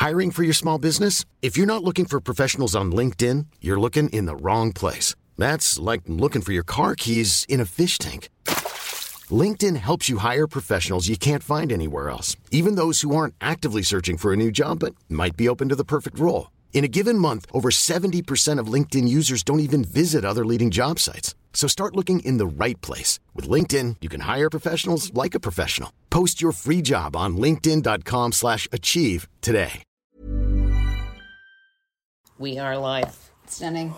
Hiring for your small business? If you're not looking for professionals on LinkedIn, you're looking in the wrong place. That's like looking for your car keys in a fish tank. LinkedIn helps you hire professionals you can't find anywhere else, even those who aren't actively searching for a new job but might be open to the perfect role. In a given month, over 70% of LinkedIn users don't even visit other leading job sites. So start looking in the right place. With LinkedIn, you can hire professionals like a professional. Post your free job on linkedin.com/achieve today. We are live. Stunning.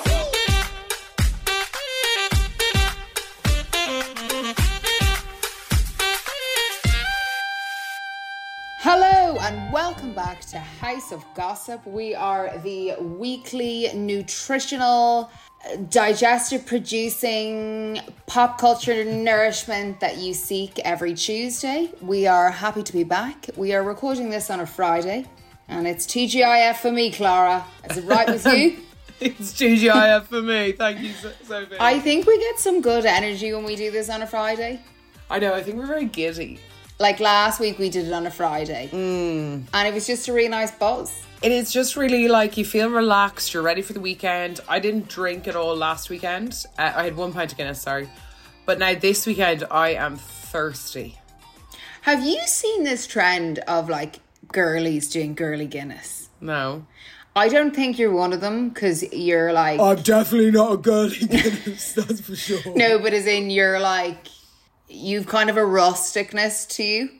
Hello and welcome back to House of Gossip. We are the weekly nutritional, digestive producing, pop culture nourishment that you seek every Tuesday. We are happy to be back. We are recording this on a Friday and it's TGIF for me, Clara. Is it right with you? It's TGIF for me. Thank you, Sophie. I think we get some good energy when we do this on a Friday. I know, I think we're very giddy. Like last week we did it on a Friday and it was just a really nice buzz. It is just really like you feel relaxed, you're ready for the weekend. I didn't drink at all last weekend. I had 1 pint of Guinness, sorry. But now this weekend I am thirsty. Have you seen this trend of like girlies doing girly Guinness? No. I don't think you're one of them because you're like... I'm definitely not a girly Guinness, that's for sure. No, but as in you're like... You've kind of a rusticness to you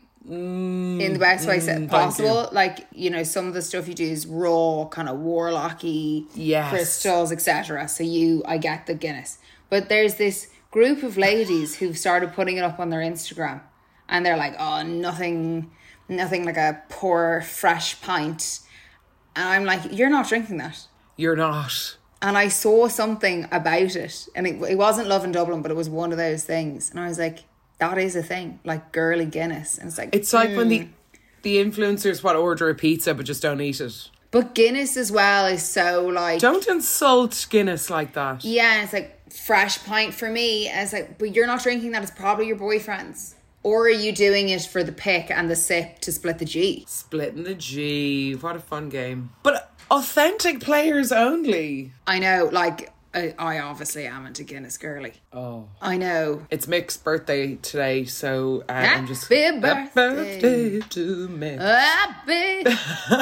in the best way possible. Like, you know, some of the stuff you do is raw, kind of warlocky, crystals, etc. So I get the Guinness. But there's this group of ladies who've started putting it up on their Instagram. And they're like, oh, nothing like a poor, fresh pint. And I'm like, you're not drinking that. You're not. And I saw something about it. And it wasn't Love in Dublin, but it was one of those things. And I was like... That is a thing, like girly Guinness. And it's like when the influencers order a pizza but just don't eat it. But Guinness as well is so like... Don't insult Guinness like that. Yeah, it's like fresh pint for me. And it's like, but you're not drinking that, it's probably your boyfriend's. Or are you doing it for the pick and the sip to split the G? Splitting the G, what a fun game. But authentic players only. I know, like... I obviously am into Guinness girly. Oh. I know. It's Mick's birthday today, so I'm just... Happy birthday to Mick. Happy.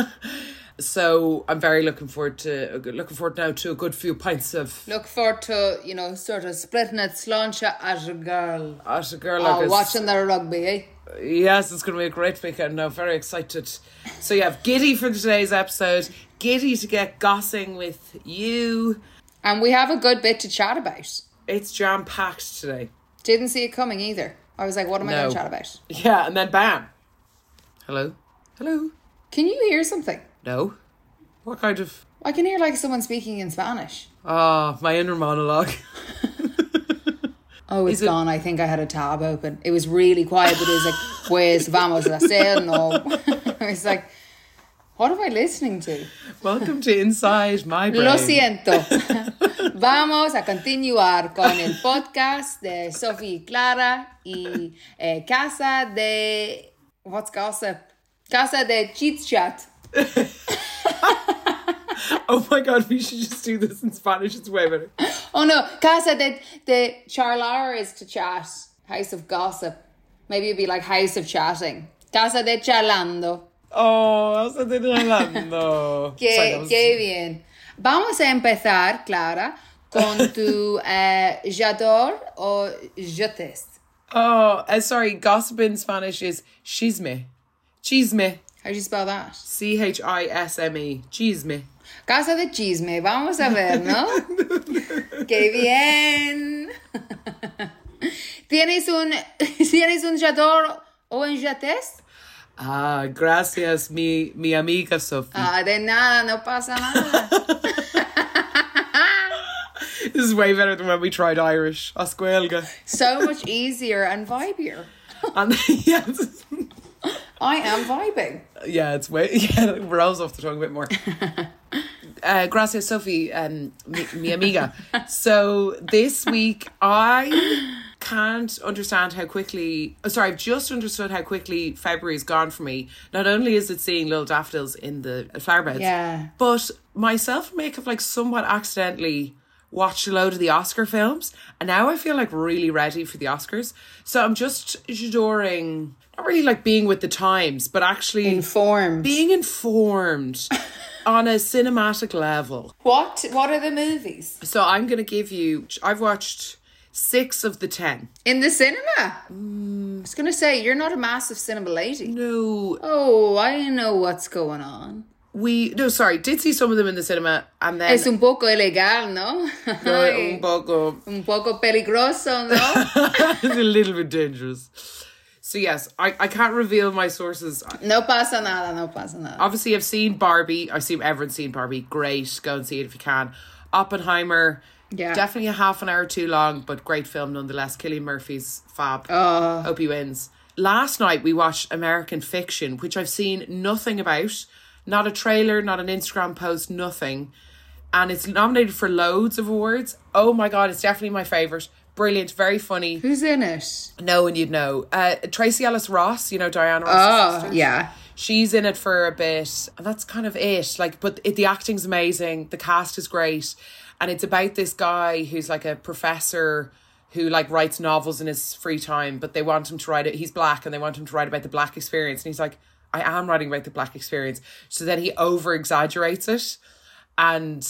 So I'm very looking forward now to a good few pints of... Look forward to, you know, sort of splitting it sláinte as a girl. As a girl. Oh, watching the rugby, eh? Yes, it's going to be a great weekend now. Very excited. So you have giddy for today's episode. Giddy to get gossing with you. And we have a good bit to chat about. It's jam-packed today. Didn't see it coming either. I was like, what am I going to chat about? Yeah, and then bam. Hello? Hello? Can you hear something? No. What kind of... I can hear like someone speaking in Spanish. Oh, my inner monologue. Oh, it's gone. I think I had a tab open. It was really quiet, but it was like, pues vamos a hacer, no. I was like... What am I listening to? Welcome to Inside My Brain. Lo siento. Vamos a continuar con el podcast de Sophie y Clara y Casa de... What's gossip? Casa de Chit Chat. Oh my God, we should just do this in Spanish. It's way better. Oh no, Casa de Charlar is to chat. House of Gossip. Maybe it'd be like House of Chatting. Casa de Charlando. Oh, estoy hablando. Qué bien. Vamos a empezar, Clara, con tu j'adore o je teste. Oh, sorry. Gossip in Spanish is chisme. Chisme. How do you spell that? Chisme. Chisme. Casa de chisme. Vamos a ver, ¿no? Qué bien. ¿Tienes un j'adore o un je teste? Ah, gracias, mi amiga Sophie. Ah, de nada, no pasa nada. This is way better than when we tried Irish. Oscuelga. So much easier and vibier. And yes. I am vibing. Yeah, it's way... Yeah, we're always off the tongue a bit more. Gracias, Sophie, mi amiga. So this week, I can't understand how quickly... Oh, sorry, I've just understood how quickly February's gone for me. Not only is it seeing little daffodils in the flower beds, but myself and Mick have like somewhat accidentally watched a load of the Oscar films, and now I feel like really ready for the Oscars. So I'm just adoring, not really like being with the times, but actually being informed on a cinematic level. What are the movies? So I'm going to give you, I've watched 6 of the 10. In the cinema? I was going to say, you're not a massive cinema lady. No. Oh, I know what's going on. Did see some of them in the cinema, and then... Es un poco ilegal, ¿no? Un poco peligroso, ¿no? It's a little bit dangerous. So yes, I can't reveal my sources. No pasa nada. Obviously, I've seen Barbie. I assume everyone's seen Barbie. Great, go and see it if you can. Oppenheimer, definitely a half an hour too long, but great film nonetheless. Cillian Murphy's fab. Hope he wins. Last night we watched American Fiction, which I've seen nothing about. Not a trailer, not an Instagram post, nothing. And it's nominated for loads of awards. Oh my God, it's definitely my favourite. Brilliant, very funny. Who's in it? No one you'd know. Tracee Ellis Ross, you know, Diana Ross' sister. Yeah. She's in it for a bit. And that's kind of it. But the acting's amazing. The cast is great. And it's about this guy who's like a professor who like writes novels in his free time, but they want him to write it. He's black and they want him to write about the black experience. And he's like, I am writing about the black experience. So then he over exaggerates it and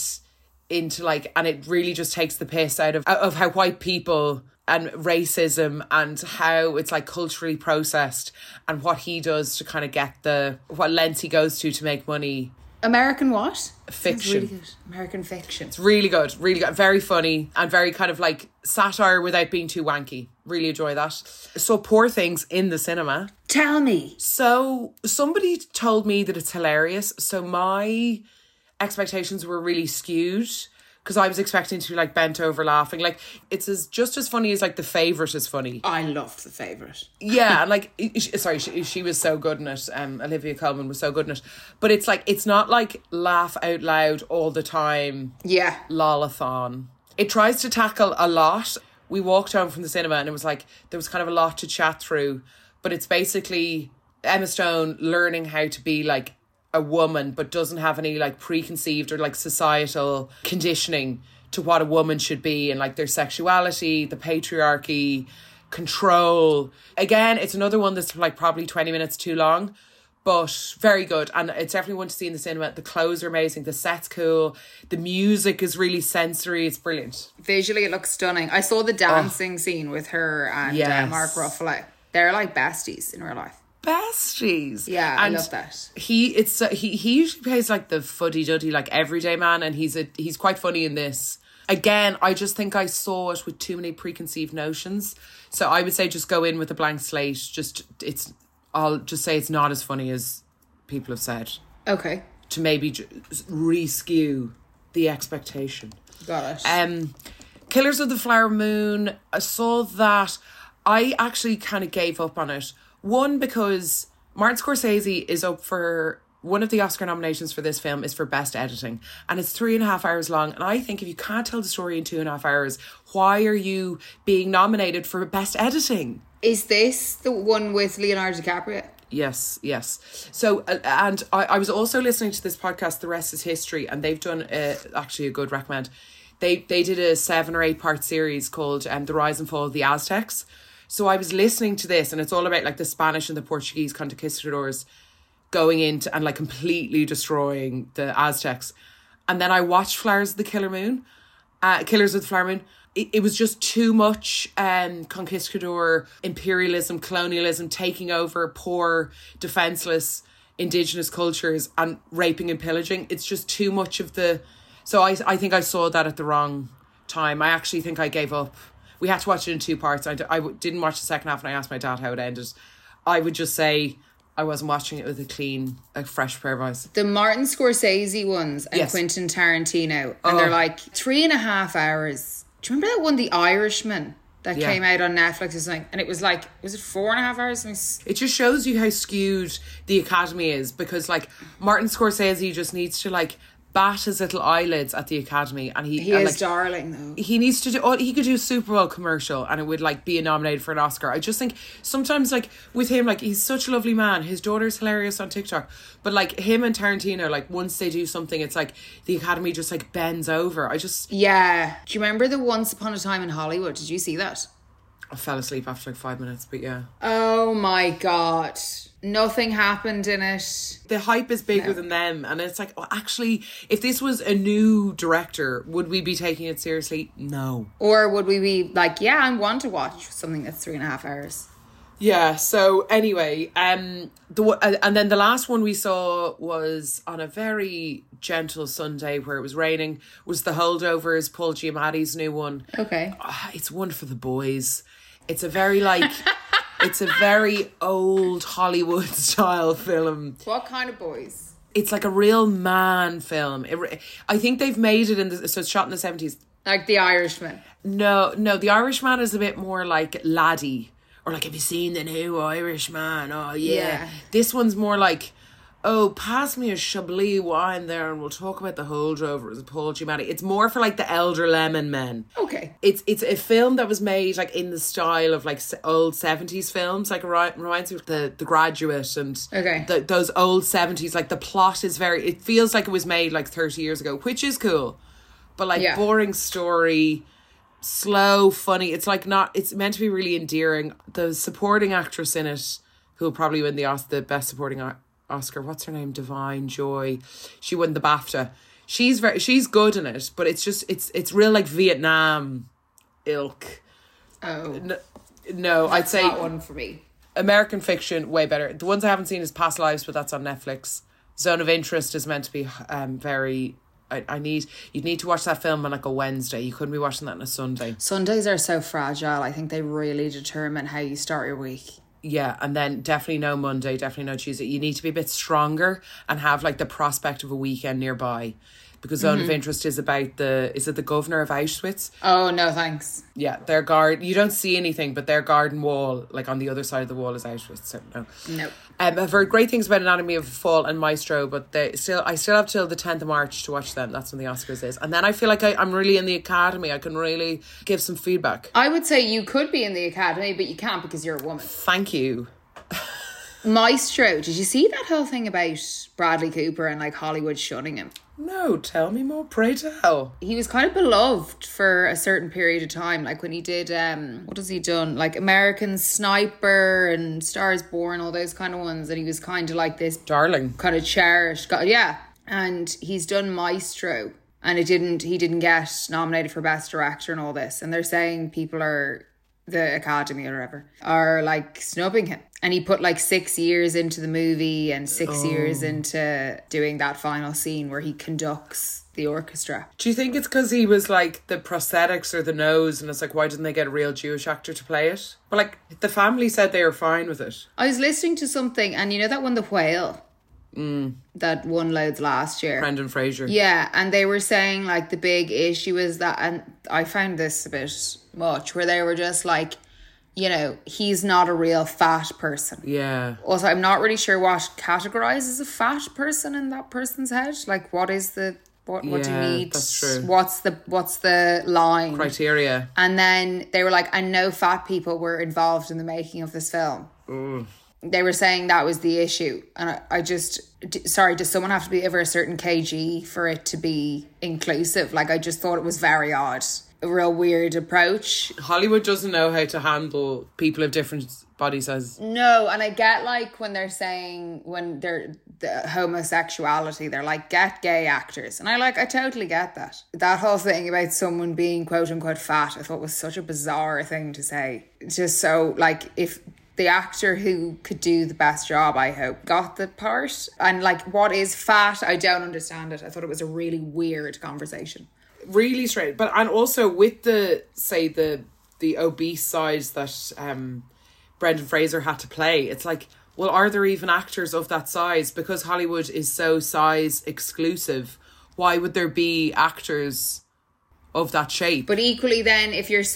it really just takes the piss out of how white people and racism and how it's like culturally processed, and what he does to kind of get what lengths he goes to make money. American what? Fiction. Really good. American Fiction. It's really good. Very funny and very kind of like satire without being too wanky. Really enjoy that. So Poor Things in the cinema. Tell me. So somebody told me that it's hilarious. So my expectations were really skewed, because I was expecting to be like bent over laughing. Like it's just as funny as like The Favourite is funny. I loved The Favourite. Yeah, and like she was so good in it. Olivia Colman was so good in it. But it's like, it's not like laugh out loud all the time. Yeah. Lolathon. It tries to tackle a lot. We walked home from the cinema and it was like there was kind of a lot to chat through. But it's basically Emma Stone learning how to be like a woman, but doesn't have any like preconceived or like societal conditioning to what a woman should be, and like their sexuality, the patriarchy, control. Again, it's another one that's like probably 20 minutes too long, but very good. And it's definitely one to see in the cinema. The clothes are amazing. The set's cool. The music is really sensory. It's brilliant. Visually, it looks stunning. I saw the dancing scene with her and Mark Ruffalo. They're like besties in real life. Besties. Yeah, I love that. He usually plays like the fuddy-duddy, like everyday man, and he's quite funny in this. Again, I just think I saw it with too many preconceived notions. So I would say just go in with a blank slate. I'll just say it's not as funny as people have said. Okay. To maybe re-skew the expectation. Got it. Killers of the Flower Moon, I saw that. I actually kind of gave up on it. One, because Martin Scorsese is up for... One of the Oscar nominations for this film is for Best Editing. And it's 3.5 hours long. And I think if you can't tell the story in 2.5 hours, why are you being nominated for Best Editing? Is this the one with Leonardo DiCaprio? Yes. So, and I was also listening to this podcast, The Rest is History, and they've done actually a good recommend. They did a 7 or 8 part series called The Rise and Fall of the Aztecs. So I was listening to this, and it's all about like the Spanish and the Portuguese conquistadors going into and like completely destroying the Aztecs. And then I watched Killers of the Flower Moon. It was just too much conquistador imperialism, colonialism, taking over poor, defenseless indigenous cultures and raping and pillaging. It's just too much of the... So I think I saw that at the wrong time. I actually think I gave up. We had to watch it in 2 parts. I didn't watch the second half, and I asked my dad how it ended. I would just say I wasn't watching it with a fresh pair of eyes. The Martin Scorsese ones and Quentin Tarantino. And they're like 3.5 hours. Do you remember that one, The Irishman, that came out on Netflix or something? And it was like, was it 4.5 hours? It just shows you how skewed the Academy is, because like Martin Scorsese just needs to like bat his little eyelids at the Academy, and He is darling, though. He needs to do. He could do a Super Bowl commercial, and it would like be nominated for an Oscar. I just think sometimes, like with him, like he's such a lovely man. His daughter's hilarious on TikTok, but like him and Tarantino, like once they do something, it's like the Academy just like bends over. Yeah. Do you remember the Once Upon a Time in Hollywood? Did you see that? I fell asleep after like 5 minutes, but yeah. Oh my God. Nothing happened in it. The hype is bigger than them, and it's like, oh, actually, if this was a new director, would we be taking it seriously? No. Or would we be like, yeah, I want to watch something that's 3.5 hours? Yeah, so anyway, and then the last one we saw was on a very gentle Sunday where it was raining, was The Holdovers, Paul Giamatti's new one. Okay. It's one for the boys. It's a very like... It's a very old Hollywood style film. What kind of boys? It's like a real man film. I think they've made it so it's shot in the 70s. Like The Irishman? No, The Irishman is a bit more like laddie. Or like, have you seen the new Irishman? Oh, yeah. This one's more like, oh, pass me a Chablis wine there and we'll talk about The Holdovers with Paul Giamatti. It's more for like the elder lemon men. Okay. It's a film that was made like in the style of like old 70s films. Like reminds me of the Graduate and those old 70s. Like the plot is it feels like it was made like 30 years ago, which is cool. But like boring story, slow, funny. It's like it's meant to be really endearing. The supporting actress in it, who will probably win the best supporting Oscar, what's her name? Divine Joy. She won the BAFTA. She's good in it, but it's just it's real like Vietnam ilk. Oh. No, I'd say not one for me. American Fiction, way better. The ones I haven't seen is Past Lives, but that's on Netflix. Zone of Interest is meant to be very... You'd need to watch that film on like a Wednesday. You couldn't be watching that on a Sunday. Sundays are so fragile. I think they really determine how you start your week. Yeah, and then definitely no Monday, definitely no Tuesday. You need to be a bit stronger and have like the prospect of a weekend nearby. Because Zone of Interest is about the governor of Auschwitz? Oh, no, thanks. Yeah, you don't see anything, but their garden wall, like on the other side of the wall, is Auschwitz. So no. I've heard great things about Anatomy of a Fall and Maestro, but I still have till the 10th of March to watch them. That's when the Oscars is. And then I feel like I'm really in the Academy. I can really give some feedback. I would say you could be in the Academy, but you can't because you're a woman. Thank you. Maestro, did you see that whole thing about Bradley Cooper and like Hollywood shunning him? No, tell me more, pray tell. He was kind of beloved for a certain period of time, like when he did, what has he done? Like American Sniper and Stars Born, all those kind of ones, and he was kind of like this... darling. Kind of cherished. Yeah. And he's done Maestro, and he didn't get nominated for Best Director and all this, and they're saying people are... the Academy or whatever, are like snubbing him. And he put like 6 years into the movie and 6 years into doing that final scene where he conducts the orchestra. Do you think it's because he was like the prosthetics or the nose and it's like, why didn't they get a real Jewish actor to play it? But like the family said they were fine with it. I was listening to something, and you know that one, The Whale? That won loads last year. Brendan Fraser. Yeah, and they were saying like the big issue is that, and I found this a bit much, where they were just like, you know, he's not a real fat person. Yeah. Also, I'm not really sure what categorizes a fat person in that person's head. Like, what is the... What do you need? That's true. What's the line? Criteria. And then they were like, and no fat people were involved in the making of this film. They were saying that was the issue. And I just... Sorry, does someone have to be over a certain kg for it to be inclusive? Like, I just thought it was very odd. A real weird approach. Hollywood doesn't know how to handle people of different body sizes. No, and I get like when they're saying, when they're the homosexuality, they're like, get gay actors. And I totally get that. That whole thing about someone being quote unquote fat, I thought was such a bizarre thing to say. Just so like, if the actor who could do the best job, I hope, got the part. And like, what is fat? I don't understand it. I thought it was a really weird conversation. Really strange. But and also with the obese size that Brendan Fraser had to play, it's like, well, are there even actors of that size? Because Hollywood is so size exclusive, why would there be actors of that shape? But equally then, if you're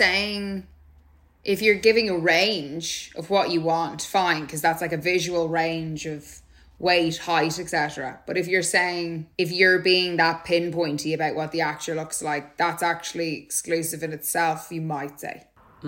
giving a range of what you want, fine, because that's like a visual range of weight, height, etc. But if you're being that pinpointy about what the actor looks like, that's actually exclusive in itself, you might say.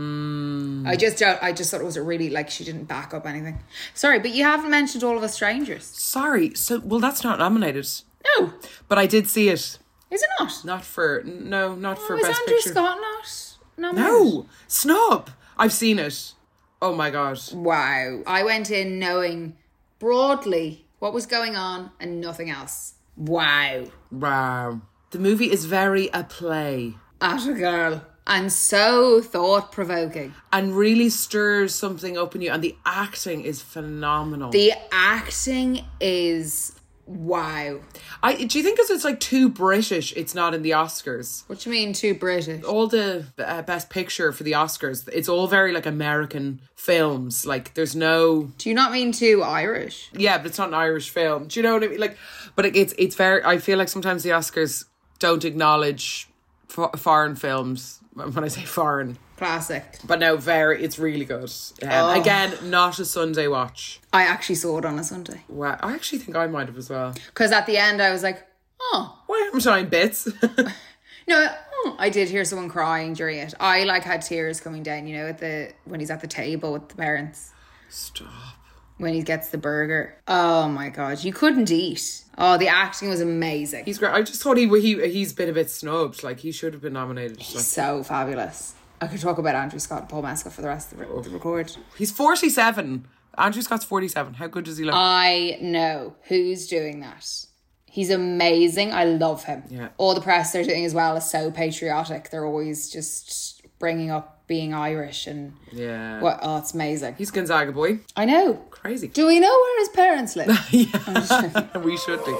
I just thought it was a really, like, she didn't back up anything. Sorry, but you haven't mentioned All of Us Strangers. Sorry. So, well, that's not nominated. No. But I did see it. Is it not? Not for Best Is Andrew Picture. Scott not nominated? No. Snub. I've seen it. Oh my God. Wow. I went in knowing broadly what was going on and nothing else. Wow. Wow. The movie is very a play. At a girl. And so thought-provoking. And really stirs something up in you. And the acting is phenomenal. The acting is wow. Do you think because it's like too British, it's not in the Oscars? What do you mean too British? All the Best Picture for the Oscars, it's all very like American films. Like there's no... Do you not mean too Irish? Yeah, but it's not an Irish film. Do you know what I mean? Like, but it's very... I feel like sometimes the Oscars don't acknowledge foreign films. When I say foreign. Classic. But no, it's really good. Again, not a Sunday watch. I actually saw it on a Sunday. Wow, I actually think I might have as well. Because at the end I was like, oh. Why haven't I in bits? No, I did hear someone crying during it. I like had tears coming down, you know, when he's at the table with the parents. Stop. When he gets the burger. Oh my God, you couldn't eat. Oh, the acting was amazing. He's great. I just thought he's been a bit snubbed. Like, he should have been nominated. He's so fabulous. I could talk about Andrew Scott and Paul Mescal for the rest of the record. He's 47. Andrew Scott's 47. How good does he look? I know. Who's doing that? He's amazing. I love him. Yeah. All the press they're doing as well is so patriotic. They're always just bringing up being Irish and... Yeah. Oh, it's amazing. He's Gonzaga boy. I know. Crazy. Do we know where his parents live? Yeah. We should do.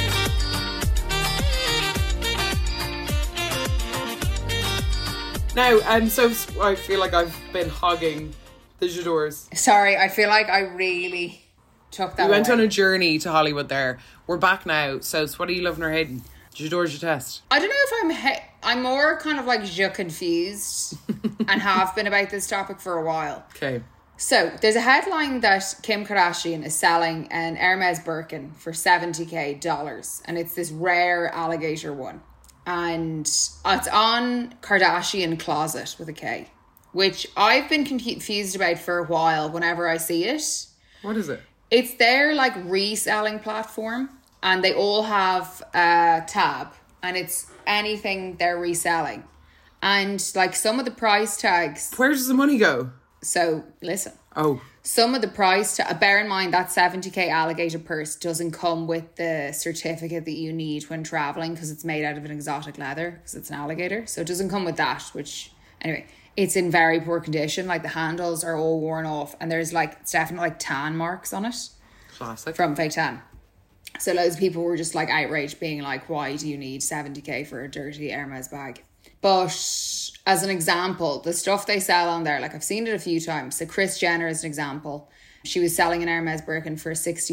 Now, so I feel like I've been hogging the J'adores. Sorry, I feel like I really took that We went away. on a journey to Hollywood there. We're back now. So what are you loving or hating? J'adores, je test. I don't know if I'm more kind of like je confused and have been about this topic for a while. Okay. So there's a headline that Kim Kardashian is selling an Hermes Birkin for $70,000 and it's this rare alligator one. And it's on Kardashian Closet with a K, which I've been confused about for a while whenever I see it. What is it? It's their like reselling platform and they all have a tab and it's anything they're reselling. And like some of the price tags. Where does the money go? So listen. Oh. Some of the price, bear in mind that 70k alligator purse doesn't come with the certificate that you need when traveling because it's made out of an exotic leather because it's an alligator. So it doesn't come with that, which anyway, it's in very poor condition. Like the handles are all worn off and there's like, it's definitely like tan marks on it. Classic. From fake tan. So loads of people were just like outraged being like, why do you need 70k for a dirty Hermes bag? But as an example, the stuff they sell on there, like I've seen it a few times. So Kris Jenner is an example. She was selling an Hermes Birkin for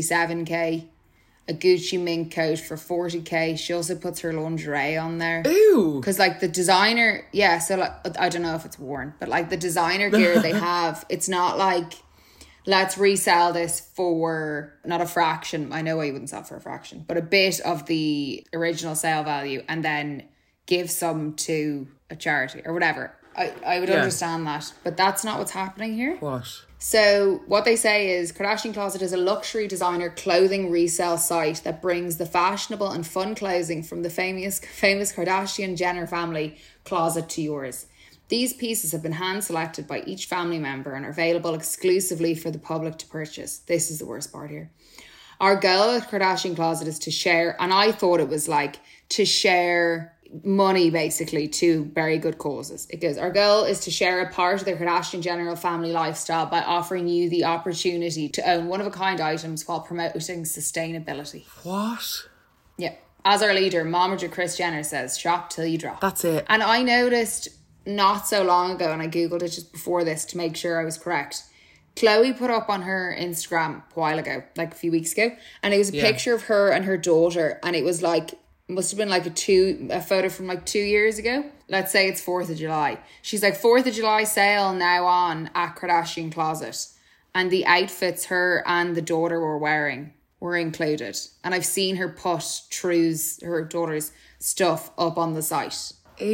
67k, a Gucci mink coat for 40k. She also puts her lingerie on there. Ooh. Because like the designer, yeah, so like, I don't know if it's worn, but like the designer gear they have, it's not like, let's resell this for not a fraction. I know why you wouldn't sell for a fraction, but a bit of the original sale value and then give some to a charity or whatever. I would understand that, but that's not what's happening here. What? So what they say is Kardashian Closet is a luxury designer clothing resale site that brings the fashionable and fun clothing from the famous Kardashian Jenner family closet to yours. These pieces have been hand selected by each family member and are available exclusively for the public to purchase. This is the worst part here. Our goal with Kardashian Closet is to share, and I thought it was like to share money basically to very good causes. It goes, our goal is to share a part of the Kardashian Jenner family lifestyle by offering you the opportunity to own one-of-a-kind items while promoting sustainability. What? Yeah. As our leader, Momager Kris Jenner says, shop till you drop. That's it. And I noticed not so long ago, and I Googled it just before this to make sure I was correct. Khloe put up on her Instagram a while ago, like a few weeks ago, and it was a picture of her and her daughter, and it was like, must have been like a photo from like 2 years ago. Let's say it's 4th of July. She's like, 4th of July sale now on at Kardashian Closet. And the outfits her and the daughter were wearing were included. And I've seen her put True's, her daughter's stuff up on the site.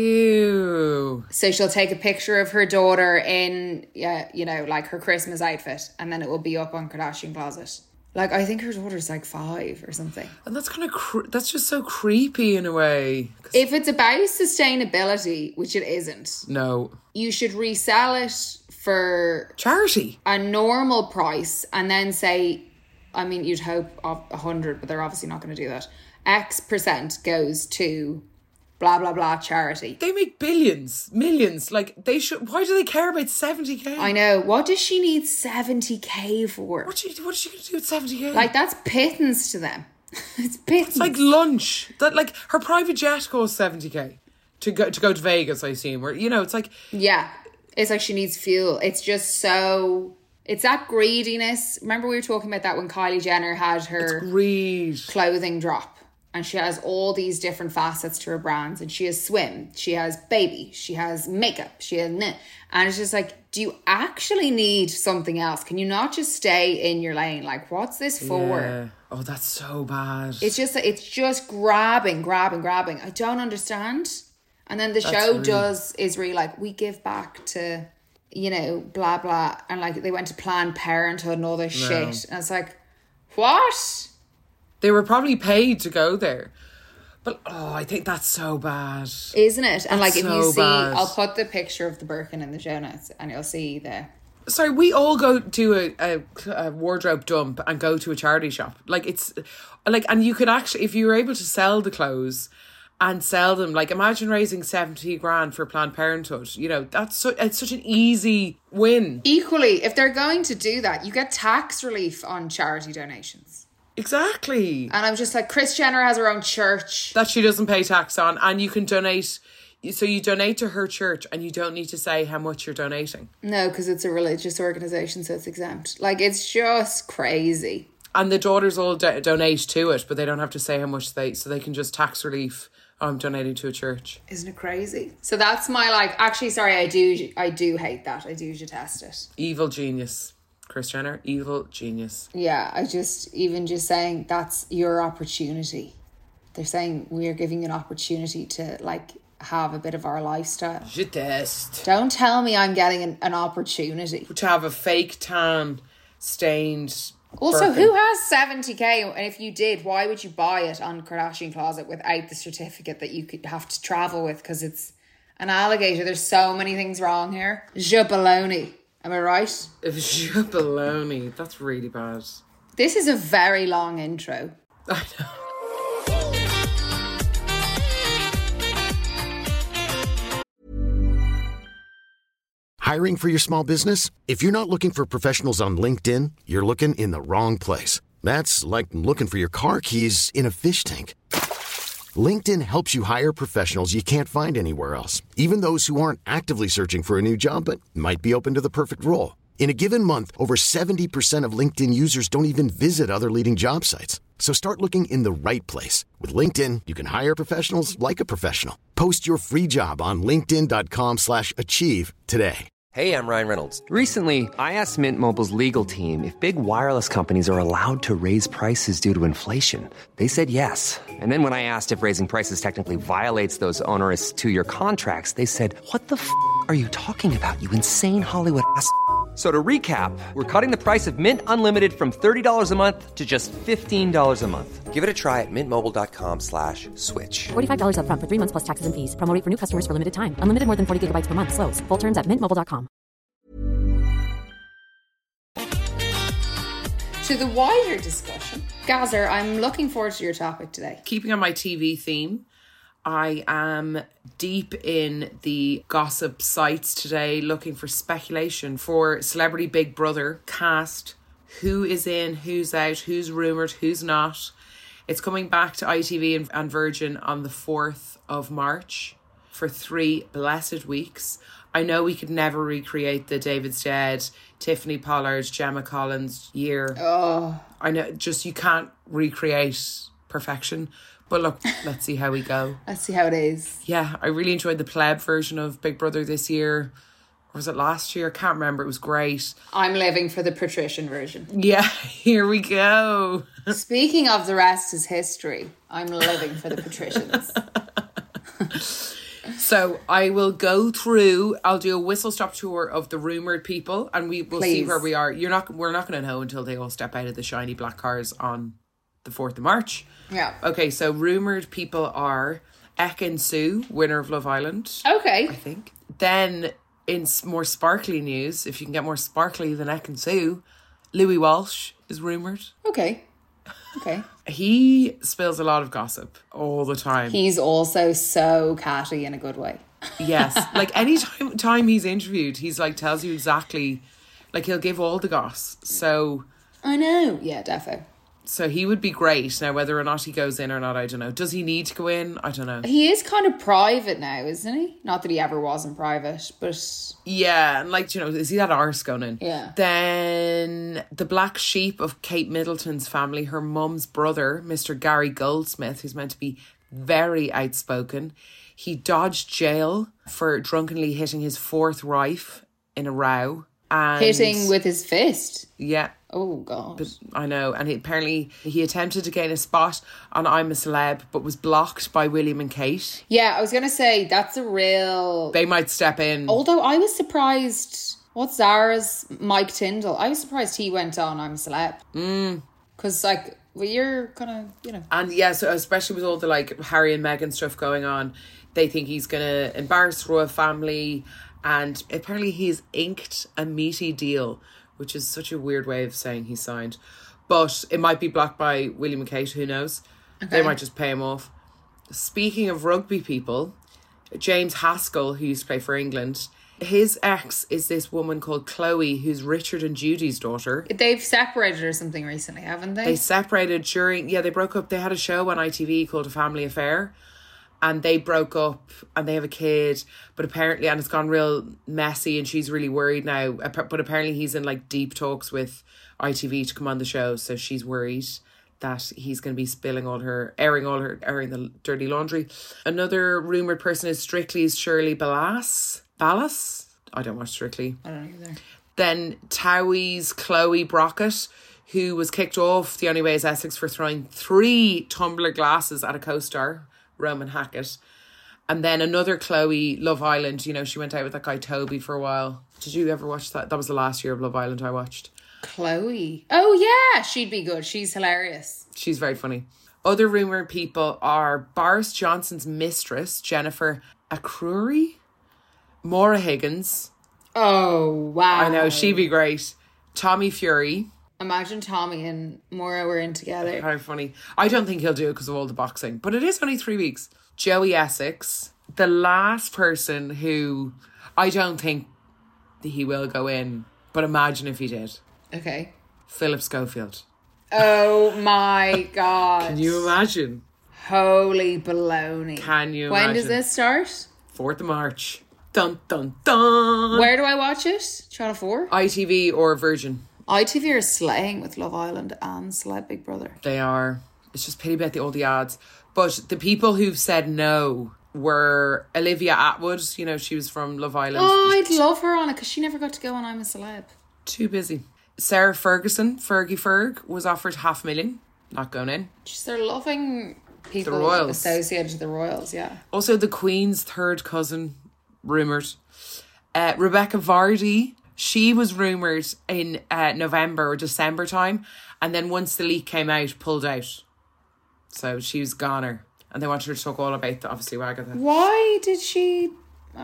Ew. So she'll take a picture of her daughter in, you know, like her Christmas outfit, and then it will be up on Kardashian Closet. Like, I think her daughter's like 5 or something. And that's kind of, that's just so creepy in a way. If it's about sustainability, which it isn't, No. you should resell it for Charity. a normal price and then say, I mean, you'd hope of 100, but they're obviously not going to do that. X percent goes to blah, blah, blah charity. They make billions, millions. Like, they should, why do they care about 70k? I know. What does she need 70k for? What is she going to do with 70k? Like, that's pittance to them. It's pittance. It's like lunch. That, like, her private jet costs 70k to go to Vegas, I assume. Or, you know, it's like... Yeah. It's like she needs fuel. It's just so... It's that greediness. Remember we were talking about that when Kylie Jenner had her greed. Clothing drop. And she has all these different facets to her brands. And she has swim. She has baby. She has makeup. She has... And it's just like, do you actually need something else? Can you not just stay in your lane? Like, what's this for? Yeah. Oh, that's so bad. It's just grabbing. I don't understand. And then the show is really like, we give back to, you know, blah, blah. And like, they went to Planned Parenthood and all this shit. And it's like, what? They were probably paid to go there. But, I think that's so bad. Isn't it? And like, if so you see, bad. I'll put the picture of the Birkin in the show notes and you'll see the... Sorry, we all go to a wardrobe dump and go to a charity shop. Like, it's... like, and you could actually, if you were able to sell the clothes and sell them, like, imagine raising 70 grand for Planned Parenthood. You know, it's such an easy win. Equally, if they're going to do that, you get tax relief on charity donations. Exactly. And I'm just like, Kris Jenner has her own church that she doesn't pay tax on, and you can donate. So you donate to her church and you don't need to say how much you're donating. No, because it's a religious organisation, so it's exempt. Like, it's just crazy. And the daughters all donate to it, but they don't have to say how much so they can just tax relief. I'm donating to a church. Isn't it crazy? So that's my, like, actually, sorry, I do hate that. I do detest it. Evil genius. Kris Jenner, evil genius. Yeah, even just saying that's your opportunity. They're saying we're giving you an opportunity to, like, have a bit of our lifestyle. Je test. Don't tell me I'm getting an opportunity. To have a fake tan, stained... Also, Birkin. who has 70k? And if you did, why would you buy it on Kardashian Closet without the certificate that you could have to travel with? Because it's an alligator. There's so many things wrong here. Jabaloni. Am I right? Jabaloni. That's really bad. This is a very long intro. I know. Hiring for your small business? If you're not looking for professionals on LinkedIn, you're looking in the wrong place. That's like looking for your car keys in a fish tank. LinkedIn helps you hire professionals you can't find anywhere else, even those who aren't actively searching for a new job but might be open to the perfect role. In a given month, over 70% of LinkedIn users don't even visit other leading job sites. So start looking in the right place. With LinkedIn, you can hire professionals like a professional. Post your free job on linkedin.com/achieve today. Hey, I'm Ryan Reynolds. Recently, I asked Mint Mobile's legal team if big wireless companies are allowed to raise prices due to inflation. They said yes. And then when I asked if raising prices technically violates those onerous two-year contracts, they said, "What the f*** are you talking about, you insane Hollywood ass?" So to recap, we're cutting the price of Mint Unlimited from $30 a month to just $15 a month. Give it a try at mintmobile.com/switch. $45 up front for 3 months plus taxes and fees. Promo rate for new customers for limited time. Unlimited more than 40 gigabytes per month. Slows full terms at mintmobile.com. To the wider discussion, Gazzer, I'm looking forward to your topic today. Keeping on my TV theme, I am deep in the gossip sites today looking for speculation for Celebrity Big Brother cast. Who is in, who's out, who's rumoured, who's not. It's coming back to ITV and Virgin on the 4th of March for 3 blessed weeks. I know we could never recreate the David Stead, Tiffany Pollard, Gemma Collins year. Oh. I know, just you can't recreate perfection. But look, let's see how we go. Let's see how it is. Yeah, I really enjoyed the pleb version of Big Brother this year. Or was it last year? I can't remember. It was great. I'm living for the patrician version. Yeah, here we go. Speaking of the rest is history, I'm living for the patricians. So I will go through, I'll do a whistle-stop tour of the rumoured people and we will see Please. where we are. We're not going to know until they all step out of the shiny black cars on the 4th of March. Yeah. Okay, so rumoured people are Ekin-Su, winner of Love Island. Okay. I think. Then, in more sparkly news, if you can get more sparkly than Ekin-Su, Louis Walsh is rumoured. Okay. He spills a lot of gossip all the time. He's also so catty in a good way. Yes. Like, any time he's interviewed, he's like, tells you exactly, like, he'll give all the goss. So... I know. Yeah, defo. So he would be great. Now, whether or not he goes in or not, I don't know. Does he need to go in? I don't know. He is kind of private now, isn't he? Not that he ever wasn't private, but... Yeah, and like, you know, is he that arse going in? Yeah. Then the black sheep of Kate Middleton's family, her mum's brother, Mr. Gary Goldsmith, who's meant to be very outspoken. He dodged jail for drunkenly hitting his 4th wife in a row. And Hitting with his fist. Yeah. Oh, God. I know. And apparently he attempted to gain a spot on I'm a Celeb, but was blocked by William and Kate. Yeah, I was going to say, that's a real... They might step in. Although I was surprised... What's Zara's Mike Tyndall? I was surprised he went on I'm a Celeb. Because, like, well, you're kind of, you know... And yeah, so especially with all the, like, Harry and Meghan stuff going on, they think he's going to embarrass the royal family. And apparently he's inked a meaty deal, which is such a weird way of saying he's signed. But it might be blocked by William and Kate, who knows? Okay. They might just pay him off. Speaking of rugby people, James Haskell, who used to play for England, his ex is this woman called Chloe, who's Richard and Judy's daughter. They've separated or something recently, haven't they? They separated they broke up. They had a show on ITV called A Family Affair. And they broke up and they have a kid, but apparently, and it's gone real messy and she's really worried now. But apparently he's in like deep talks with ITV to come on the show. So she's worried that he's going to be airing the dirty laundry. Another rumoured person is Strictly's Shirley Ballas? I don't watch Strictly. I don't either. Then Towie's Chloe Brockett, who was kicked off The Only Way is Essex for throwing 3 tumbler glasses at a co-star, Roman Hackett. And then another Chloe, Love Island, you know, she went out with that guy Toby for a while. Did you ever watch that? That was the last year of Love Island I watched. Chloe. Oh yeah, she'd be good. She's hilarious. She's very funny. Other rumoured people are Boris Johnson's mistress, Jennifer Akruri, Maura Higgins. Oh wow. I know, she'd be great. Tommy Fury. Imagine Tommy and Maura were in together. How funny. I don't think he'll do it because of all the boxing, but it is only 3 weeks. Joey Essex, the last person who I don't think he will go in, but imagine if he did. Okay. Philip Schofield. Oh my God. Can you imagine? Holy baloney. Can you imagine? When does this start? 4th of March. Dun, dun, dun. Where do I watch it? Channel 4? ITV or Virgin. ITV are slaying with Love Island and Celeb Big Brother. They are. It's just pity about all the ads. But the people who've said no were Olivia Atwood. You know, she was from Love Island. Oh, I'd love her on it because she never got to go on I'm a Celeb. Too busy. Sarah Ferguson, Fergie Ferg, was offered $500,000. Not going in. Just they're loving people the Royals. associated with the Royals, yeah. Also, the Queen's third cousin, rumoured. Rebecca Vardy, she was rumoured in November or December time. And then once the leak came out, pulled out. So she was goner. And they wanted her to talk all about, obviously, Wagatha. Why did she...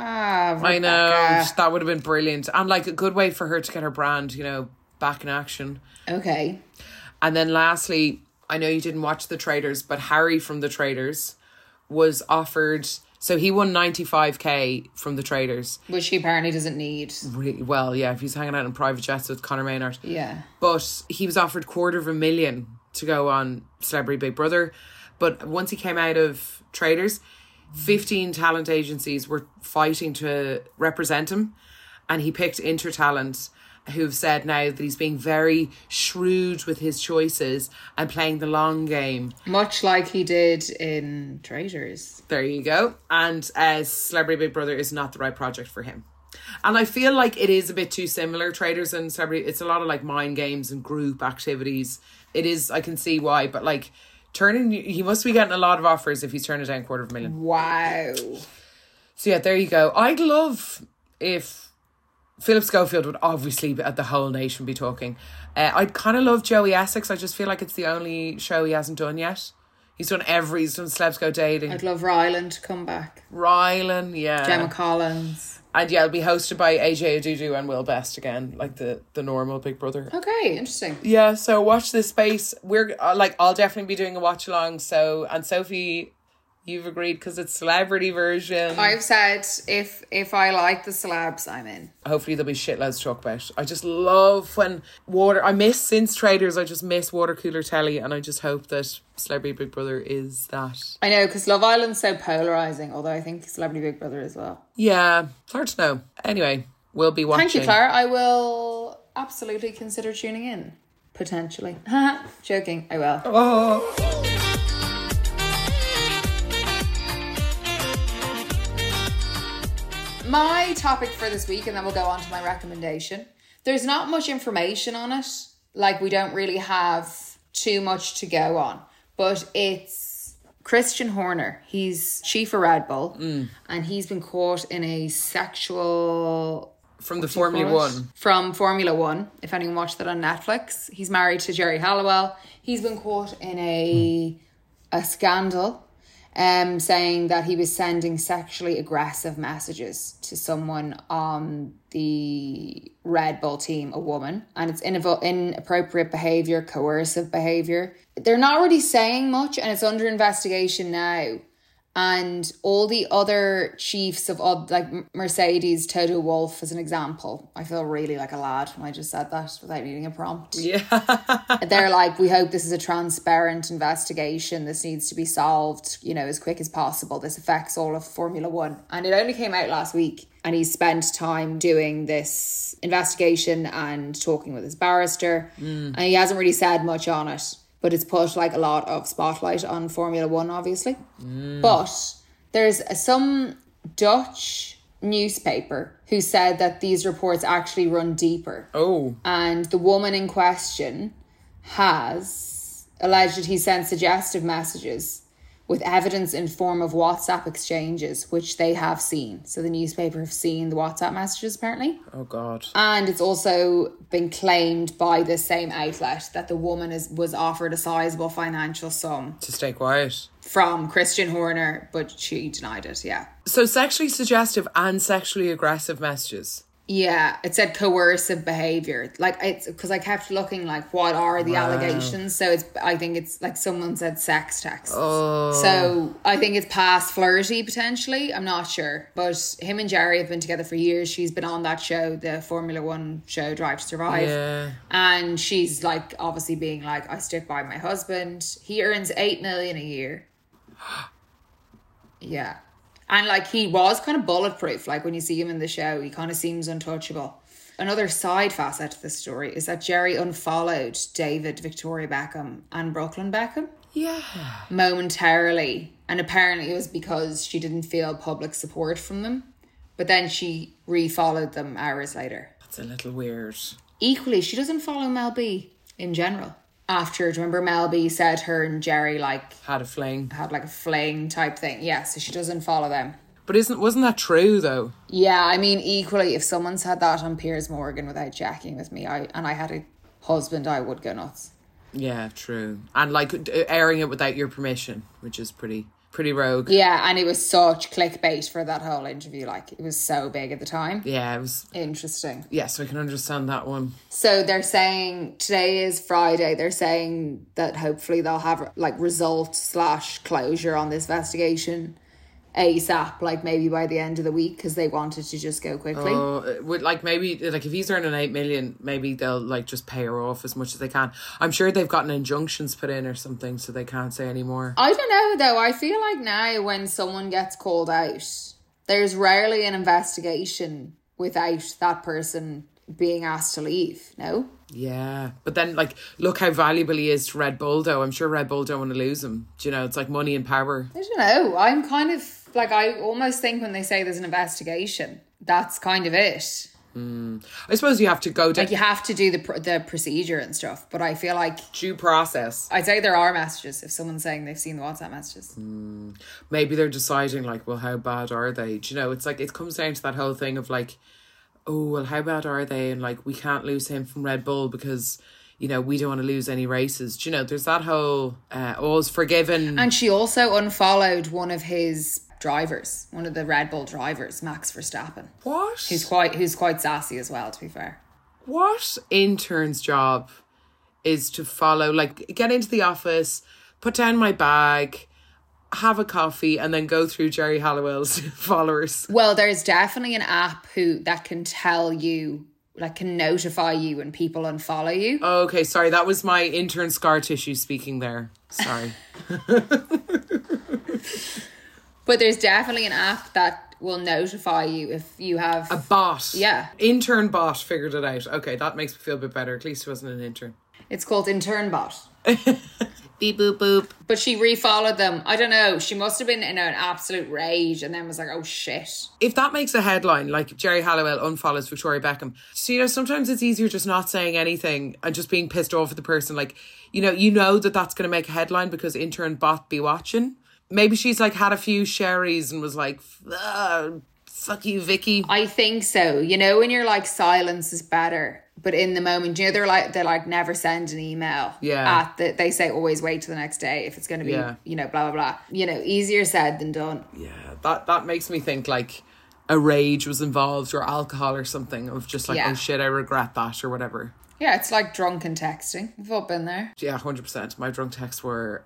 I know. That would have been brilliant. And like a good way for her to get her brand, you know, back in action. Okay. And then lastly, I know you didn't watch The Traitors, but Harry from The Traitors was offered... So he won 95k from The Traitors. Which he apparently doesn't need. Really, well, yeah, if he's hanging out in private jets with Conor Maynard. Yeah. But he was offered $250,000 to go on Celebrity Big Brother. But once he came out of Traitors, 15 talent agencies were fighting to represent him. And he picked Intertalent, who've said now that he's being very shrewd with his choices and playing the long game. Much like he did in Traitors. There you go. And Celebrity Big Brother is not the right project for him. And I feel like it is a bit too similar, traders and celebrity. It's a lot of like mind games and group activities. It is, I can see why, but like he must be getting a lot of offers if he's turning down $250,000. Wow. So yeah, there you go. I'd love if Philip Schofield would obviously the whole nation be talking. I'd kind of love Joey Essex. I just feel like it's the only show he hasn't done yet. He's done Celebs Go Dating. I'd love Rylan to come back. Rylan, yeah. Gemma Collins. And yeah, it'll be hosted by AJ Odudu and Will Best again, like the normal Big Brother. Okay, interesting. Yeah, so watch this space. We're I'll definitely be doing a watch along. So, and Sophie, you've agreed because it's celebrity version. I've said if I like the celebs, I'm in. Hopefully there'll be shitloads to talk about. I just love when since Traders, I just miss water cooler telly, and I just hope that Celebrity Big Brother is that. I know, because Love Island's so polarising, although I think Celebrity Big Brother as well. Yeah, it's hard to know. Anyway, we'll be watching. Thank you, Clara. I will absolutely consider tuning in. Potentially. Joking, I will. Oh. My topic for this week, and then we'll go on to my recommendation. There's not much information on it. Like, we don't really have too much to go on. But it's Christian Horner. He's chief of Red Bull. And he's been caught in a sexual... From the Formula One. From Formula One, if anyone watched that on Netflix. He's married to Jerry Halliwell. He's been caught in a scandal. Saying that he was sending sexually aggressive messages to someone on the Red Bull team, a woman. And it's inappropriate behaviour, coercive behaviour. They're not really saying much, and it's under investigation now. And all the other chiefs of, like Mercedes, Toto Wolff as an example. I feel really like a lad when I just said that without needing a prompt. Yeah. They're like, we hope this is a transparent investigation. This needs to be solved, as quick as possible. This affects all of Formula One. And it only came out last week. And he's spent time doing this investigation and talking with his barrister. And he hasn't really said much on it. But it's put like a lot of spotlight on Formula One, obviously. But there's some Dutch newspaper who said that these reports actually run deeper. Oh. And the woman in question has alleged that he sent suggestive messages with evidence in form of WhatsApp exchanges, which they have seen. So the newspaper have seen the WhatsApp messages, apparently. Oh, God. And it's also been claimed by the same outlet that the woman was offered a sizable financial sum. To stay quiet. From Christian Horner, but she denied it, yeah. So sexually suggestive and sexually aggressive messages. Yeah, it said coercive behaviour. Like, it's because I kept looking like, what are the allegations? So I think it's like someone said sex text. Oh. So I think it's past flirty potentially. I'm not sure. But him and Jerry have been together for years. She's been on that show, the Formula One show, Drive to Survive. Yeah. And she's like, obviously being like, I stick by my husband. He earns $8 million a year. Yeah. And like, he was kind of bulletproof. Like, when you see him in the show, he kind of seems untouchable. Another side facet to this story is that Jerry unfollowed David, Victoria Beckham and Brooklyn Beckham. Yeah. Momentarily. And apparently it was because she didn't feel public support from them. But then she refollowed them hours later. That's a little weird. Equally, she doesn't follow Mel B in general. After, remember Mel B said her and Jerry had a fling. Had like a fling type thing. Yeah, so she doesn't follow them. But wasn't that true though? Yeah, I mean, equally, if someone said that on Piers Morgan without checking with me, I had a husband, I would go nuts. Yeah, true. And like airing it without your permission, which is pretty rogue. Yeah, and it was such clickbait for that whole interview. Like, it was so big at the time. Yeah, it was interesting. Yeah, so I can understand that one. So they're saying today is Friday. They're saying that hopefully they'll have like results/closure on this investigation ASAP, like maybe by the end of the week, because they wanted to just go quickly. Would like maybe like if he's earning $8 million, maybe they'll like just pay her off as much as they can. I'm sure they've gotten injunctions put in or something, so they can't say any more. I don't know though. I feel like now when someone gets called out, there's rarely an investigation without that person being asked to leave. No. Yeah, but then like look how valuable he is to Red Bull though. I'm sure Red Bull don't want to lose him. Do you know, it's like money and power. I don't know. I'm kind of like, I almost think when they say there's an investigation that's kind of it. I suppose you have to go down Like, you have to do the procedure and stuff, but I feel like due process. I'd say there are messages if someone's saying they've seen the WhatsApp messages. Maybe they're deciding like, well, how bad are they? Do you know, it's like, it comes down to that whole thing of like, oh, well, how bad are they? And like, we can't lose him from Red Bull because, you know, we don't want to lose any races. Do you know, there's that whole all's forgiven. And she also unfollowed one of his drivers, one of the Red Bull drivers, Max Verstappen. What? Who's quite sassy as well, to be fair. What intern's job is to follow, like, get into the office, put down my bag, have a coffee, and then go through Jerry Halliwell's followers? Well, there's definitely an app that can tell you, like, can notify you when people unfollow you. Oh, okay, sorry, that was my intern scar tissue speaking there. Sorry. But there's definitely an app that will notify you if you have... A bot. Yeah. Intern bot figured it out. Okay, that makes me feel a bit better. At least it wasn't an intern. It's called InternBot. Beep, boop, boop. But she refollowed them. I don't know. She must have been in an absolute rage and then was like, oh, shit. If that makes a headline, like Jerry Halliwell unfollows Victoria Beckham. So, you know, sometimes it's easier just not saying anything and just being pissed off at the person. Like, you know that that's going to make a headline because intern bot be watching. Maybe she's like had a few sherries and was like, fuck you, Vicky. I think so. You know, when you're like, silence is better. But in the moment, you know, they're like never send an email. Yeah. They say always wait till the next day if it's going to be, Yeah. you know, blah, blah, blah. You know, easier said than done. Yeah, that makes me think like a rage was involved or alcohol or something of just like, Yeah. oh shit, I regret that or whatever. Yeah, it's like drunken texting. We've all been there. Yeah, 100%. My drunk texts were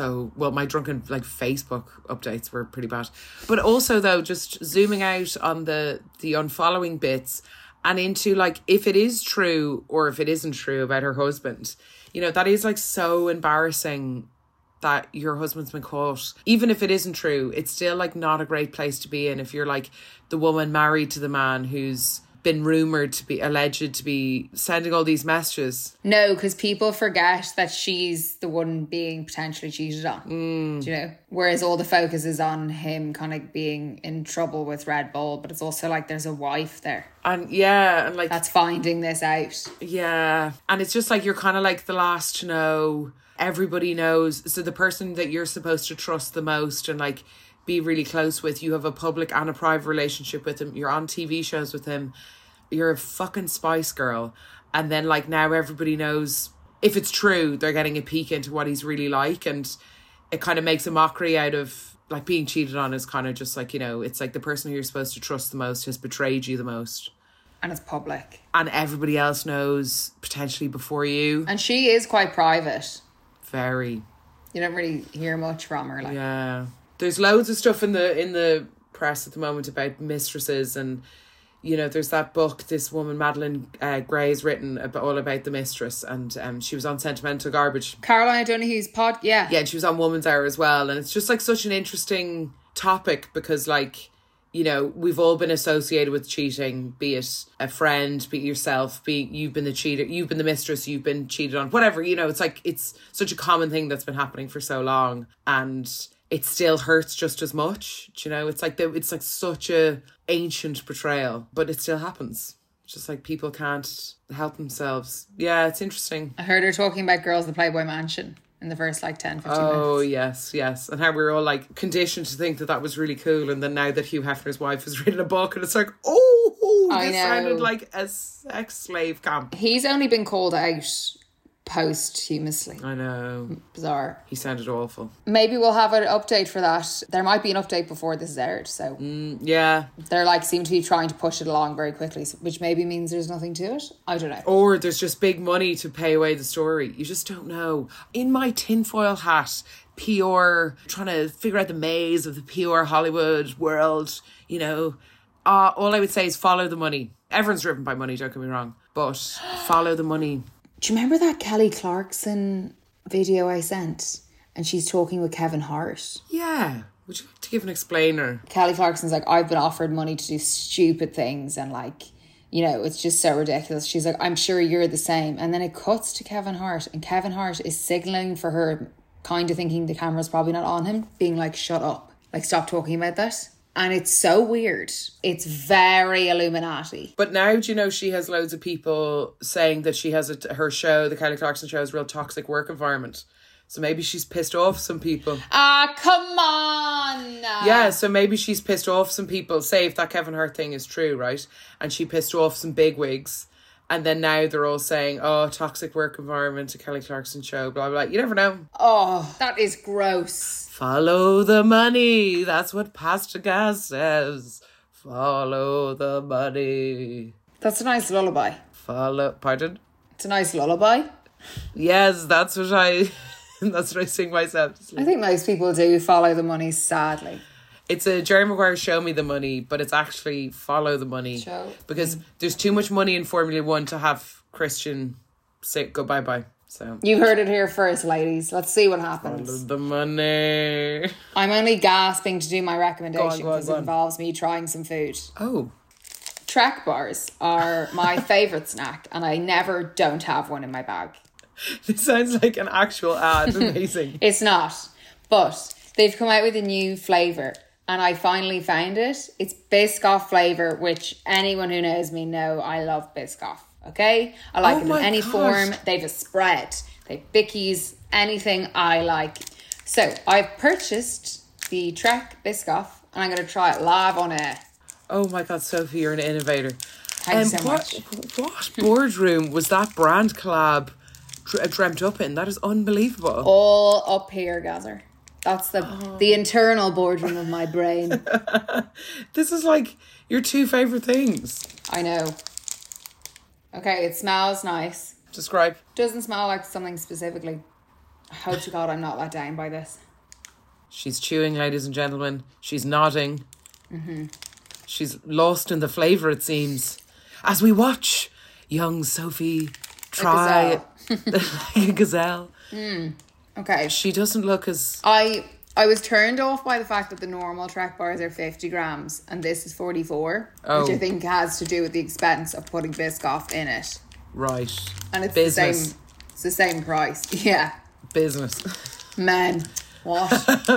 my drunken like Facebook updates were pretty bad. But also though, just zooming out on the unfollowing bits and into like, if it is true or if it isn't true about her husband, you know, that is like so embarrassing that your husband's been caught. Even if it isn't true, it's still like not a great place to be in if you're like the woman married to the man who's been rumoured to be, alleged to be sending all these messages. No, because people forget that she's the one being potentially cheated on. Do you know? Whereas all the focus is on him kind of being in trouble with Red Bull, but it's also like there's a wife there. And yeah, and like... That's finding this out. Yeah. And it's just like you're kind of like the last to know. Everybody knows. So the person that you're supposed to trust the most and like be really close with, you have a public and a private relationship with him. You're on TV shows with him. You're a fucking Spice Girl. And then like now everybody knows, if it's true, they're getting a peek into what he's really like. And it kind of makes a mockery out of like being cheated on is kind of just like, you know, it's like the person who you're supposed to trust the most has betrayed you the most. And it's public. And everybody else knows potentially before you. And she is quite private. Very. You don't really hear much from her. Like. Yeah. There's loads of stuff in the press at the moment about mistresses, and you know, there's that book this woman Madeline Gray has written all about the mistress, and she was on Sentimental Garbage. Caroline O'Donoghue's pod, yeah, and she was on Woman's Hour as well, and it's just like such an interesting topic because like, you know, we've all been associated with cheating, be it a friend, be it yourself, you've been the cheater, you've been the mistress, you've been cheated on, whatever, you know, it's like, it's such a common thing that's been happening for so long, and it still hurts just as much. Do you know, it's like it's like such a ancient betrayal, but it still happens. It's just like people can't help themselves. Yeah, it's interesting. I heard her talking about Girls of the Playboy Mansion in the first like 10-15 minutes. Oh yes, and how we were all like conditioned to think that was really cool, and then now that Hugh Hefner's wife has written a book, and it's like, this sounded like a sex slave camp. He's only been called out posthumously. I know. Bizarre. He sounded awful. Maybe we'll have an update for that. There might be an update before this is aired, so yeah, they're like seem to be trying to push it along very quickly, which maybe means there's nothing to it. I don't know. Or there's just big money to pay away the story. You just don't know. In my tinfoil hat, PR, trying to figure out the maze of the PR Hollywood world, you know, all I would say is follow the money. Everyone's driven by money, don't get me wrong, but follow the money. Do you remember that Kelly Clarkson video I sent? And she's talking with Kevin Hart. Yeah. Would you like to give an explainer? Kelly Clarkson's like, I've been offered money to do stupid things and like, you know, it's just so ridiculous. She's like, I'm sure you're the same. And then it cuts to Kevin Hart, and Kevin Hart is signalling for her, kind of thinking the camera's probably not on him, being like, shut up. Like, stop talking about that. And it's so weird. It's very Illuminati. But now, do you know, she has loads of people saying that she has her show, the Kelly Clarkson show, is a real toxic work environment. So maybe she's pissed off some people. Ah, come on. Yeah, so maybe she's pissed off some people. Say if that Kevin Hart thing is true, right? And she pissed off some bigwigs. And then now they're all saying, oh, toxic work environment, a Kelly Clarkson show, blah, blah, blah. You never know. Oh, that is gross. Follow the money. That's what Pastor Gas says. Follow the money. That's a nice lullaby. Pardon? It's a nice lullaby. Yes, that's what I sing myself to sleep. I think most people do follow the money, sadly. It's a Jerry Maguire Show Me the Money, but it's actually Follow the Money. Because there's too much money in Formula One to have Christian say go bye-bye. So you heard it here first, ladies. Let's see what happens. Follow the money. I'm only gasping to do my recommendation because it involves me trying some food. Oh. Trek bars are my favourite snack, and I never don't have one in my bag. This sounds like an actual ad. Amazing. It's not. But they've come out with a new flavour, and I finally found it. It's Biscoff flavour, which anyone who knows me know I love Biscoff. Okay? I like it in any form. They've a spread. They've bickies, anything I like. So I've purchased the Trek Biscoff, and I'm going to try it live on air. Oh my God, Sophie, you're an innovator. Thanks so much. What boardroom was that brand collab dreamt up in? That is unbelievable. All up here, Gazer. That's the internal boardroom of my brain. This is like your two favourite things. I know. Okay, it smells nice. Describe. Doesn't smell like something specifically. I hope to God I'm not let down by this. She's chewing, ladies and gentlemen. She's nodding. Mm-hmm. She's lost in the flavour, it seems. As we watch young Sophie try a gazelle. Okay. She doesn't look as... I was turned off by the fact that the normal Trek bars are 50 grams and this is 44, which I think has to do with the expense of putting Biscoff in it. Right. And it's Business. the same price. Yeah. Business. Men. What?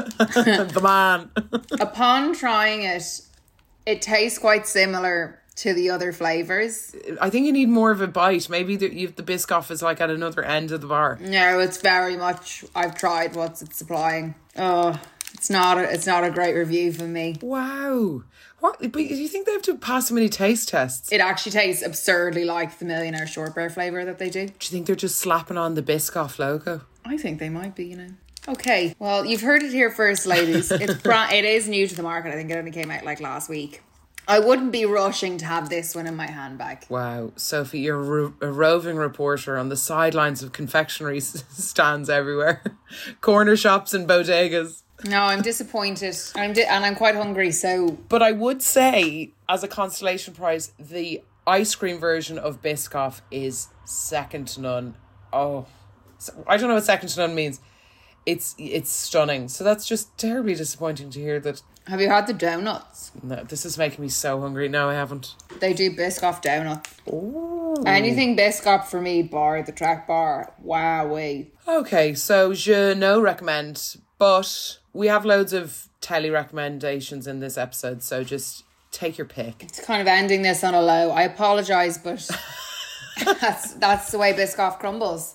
The man. Upon trying it, it tastes quite similar to the other flavours. I think you need more of a bite. Maybe the Biscoff is like at another end of the bar. No, it's very much. I've tried what's it supplying. Oh, it's not a great review for me. Wow. What? But do you think they have to pass so many taste tests? It actually tastes absurdly like the Millionaire Shortbread flavour that they do. Do you think they're just slapping on the Biscoff logo? I think they might be, you know. Okay, well, you've heard it here first, ladies. It is new to the market. I think it only came out like last week. I wouldn't be rushing to have this one in my handbag. Wow, Sophie, you're a roving reporter on the sidelines of confectionery stands everywhere. Corner shops and bodegas. No, I'm disappointed. And I'm quite hungry, so... But I would say, as a consolation prize, the ice cream version of Biscoff is second to none. Oh, I don't know what second to none means. It's stunning. So that's just terribly disappointing to hear that. Have you had the donuts? No, this is making me so hungry. No, I haven't. They do Biscoff donuts. Ooh. Anything Biscoff for me, bar the Trek bar. Wowee. Okay, so je no recommend, but we have loads of telly recommendations in this episode, so just take your pick. It's kind of ending this on a low. I apologise, but that's the way Biscoff crumbles.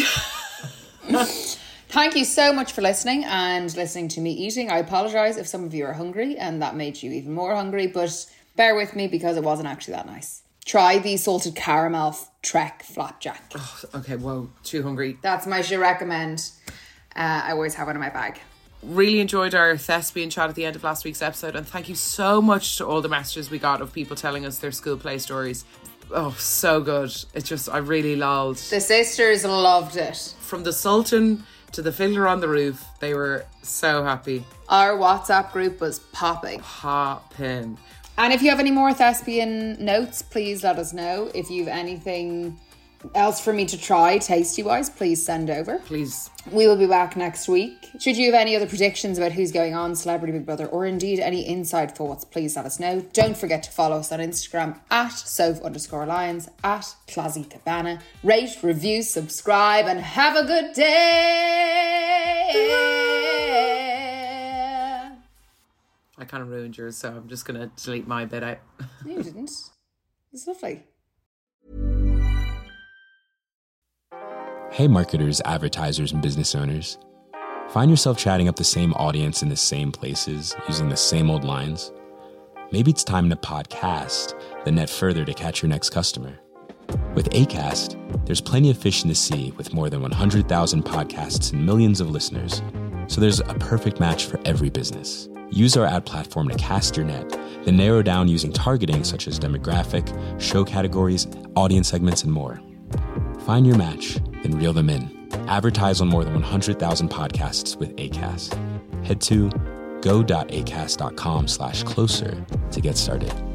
Thank you so much for listening to me eating. I apologise if some of you are hungry and that made you even more hungry, but bear with me because it wasn't actually that nice. Try the salted caramel Trek flapjack. Oh, okay, whoa, too hungry. That's my should recommend. I always have one in my bag. Really enjoyed our thespian chat at the end of last week's episode, and thank you so much to all the messages we got of people telling us their school play stories. Oh, so good. It's just, I really lolled. The sisters loved it. From the Sultan to the Fiddler on the Roof, they were so happy. Our WhatsApp group was popping. Popping. And if you have any more thespian notes, please let us know. If you have anything else for me to try, tasty-wise, please send over. Please. We will be back next week. Should you have any other predictions about who's going on Celebrity Big Brother, or indeed any inside thoughts, please let us know. Don't forget to follow us on Instagram at Soph_Lyons, at Classy Cabana. Rate, review, subscribe, and have a good day. I kind of ruined yours, so I'm just going to delete my bit out. No, you didn't. It's lovely. Hey marketers, advertisers, and business owners. Find yourself chatting up the same audience in the same places, using the same old lines? Maybe it's time to podcast the net further to catch your next customer. With Acast, there's plenty of fish in the sea with more than 100,000 podcasts and millions of listeners. So there's a perfect match for every business. Use our ad platform to cast your net, then narrow down using targeting such as demographic, show categories, audience segments, and more. Find your match, then reel them in. Advertise on more than 100,000 podcasts with Acast. Head to go.acast.com/closer to get started.